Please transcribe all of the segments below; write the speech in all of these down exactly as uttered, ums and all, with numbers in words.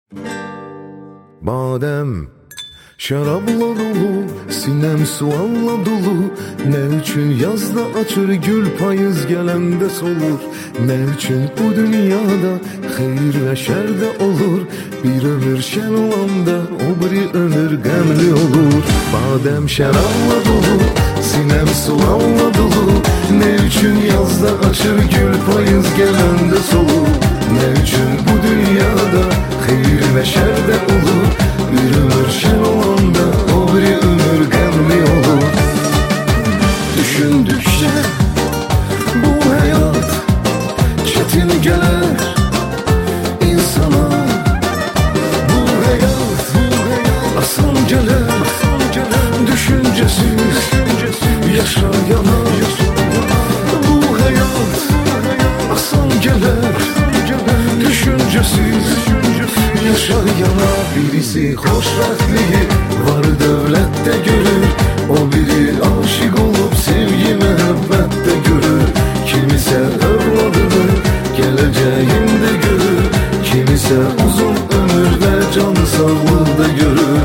Badem şarabla dolu, sinem sualla dolu. Ne üçün yazda açır gül, payız gelende solur. Ne üçün bu dünyada hayır ve şer de olur. Bir ömür şen olanda o bir ömür gemli olur. Badem şarabla dolu, sinem sualla dolu. Ne üçün yazda açır gül, payız gelende solur. Ne üçün bu dünyada hayır ve şer de olur. Bir ömür şen olanda o bir ömür gemli olur. Düşündükçe bu hayat çetin gelir insana. Bu hayat, bu hayat asan gelir, düşüncesiz yaşayana. Bu hayat asan gelir, düşüncesiz yaşayana. Birisi hoşratlığı var devlette görür, o biri aşık olup sevgi mehabbette görür. Kimisi evladını geleceğinde görür, kimisi uzun ömür ve can sağlığı da görür.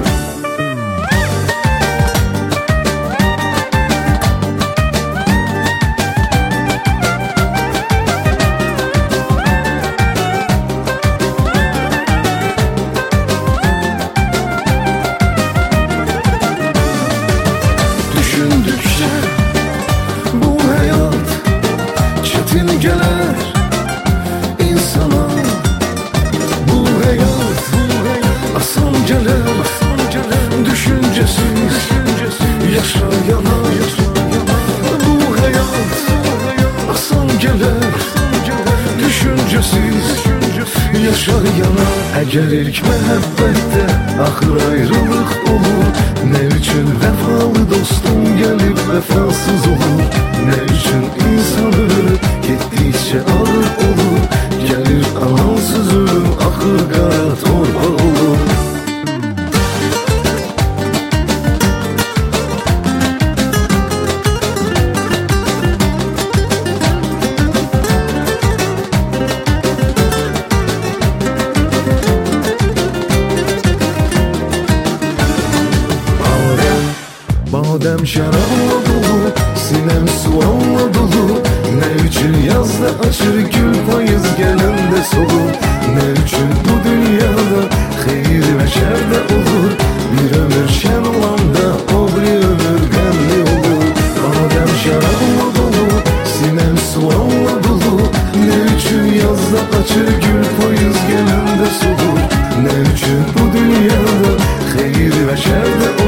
Düşündükçe bu hayat çetin gelir insana. Bu hayat, bu hayat asan gelir, düşüncesiz yaşayana. Bu hayat asan gelir, düşüncesiz yaşayana. Eğer ilk mehabbette ahır ayrılık olur, ne üçün vefalı dostum gelip vefasız olur. Ne üçün insan ölür, gittikçe ağır olur. Gelir amansız ölüm, ahır kara torba olur. Badem şarabla dolu, sinem sualla dolu. Ne üçün yazda açır gül, payız gelende solur. Ne üçün bu dünyada hayır ve şer de olur. Bir ömür şen olanda o bir ömür gemli olur. Badem şarabla dolu, sinem sualla dolu. Ne üçün yazda açır gül, payız gelende solur. Ne üçün bu dünyada hayır ve şer de olur.